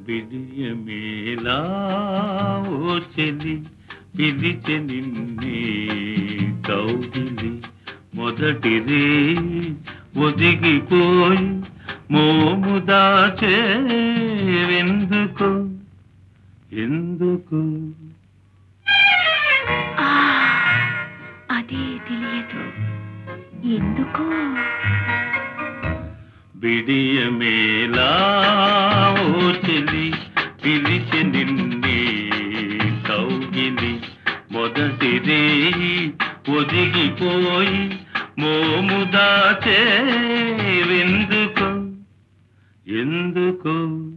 బిడియమేలా ఓ చెలి పిలిచె నిన్నే కౌగిలి మొదటిదే ఒదిగిపోయి మోము దాచేవెందుకు ఎందుకు అదే తెలియదు ఎందుకో బిడియమేలా ఓ చెలి పిలిచె నిన్నే కౌగిలి మొదటిదే ఒదిగిపోయి మోము దాచేవెందుకు ఎందుకు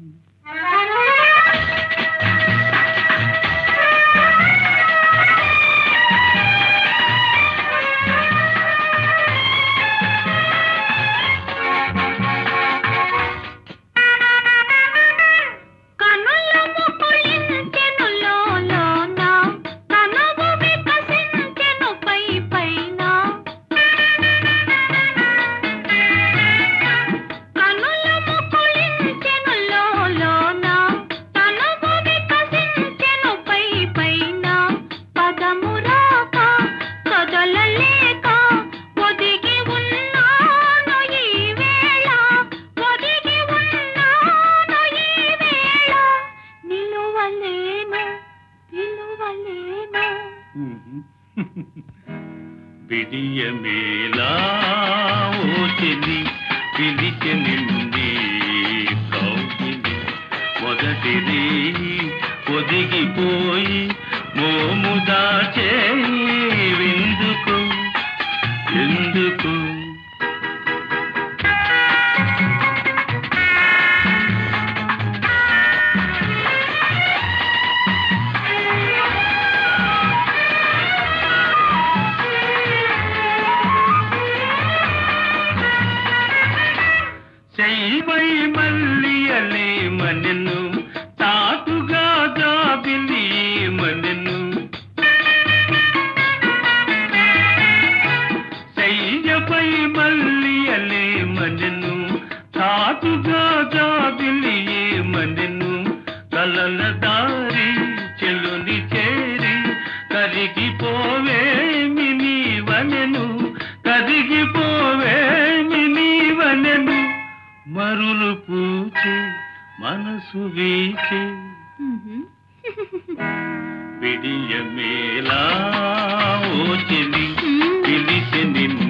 బిడియమేలా ఓ చెలి పిలిచె నిన్నే కౌగిలి మొదటిది ఒదిగిపోయి మోము దాచేవెందుకు ఎందుకు చెయ్యై మల్లియలే మనెను తాటుగా జాబిలి మనెను చెయ్యపై మల్లియలే మనెను తాటుగా జాబిలి మనెను కలల దారి చెలుని చేరి కరిగిపోవేమి నీవనెను కరిగిపోవేమి నీవనెను మరులు పూచే మనసు వీచే బిడియమేలా ఓ చెలి పిలిచె నిన్నే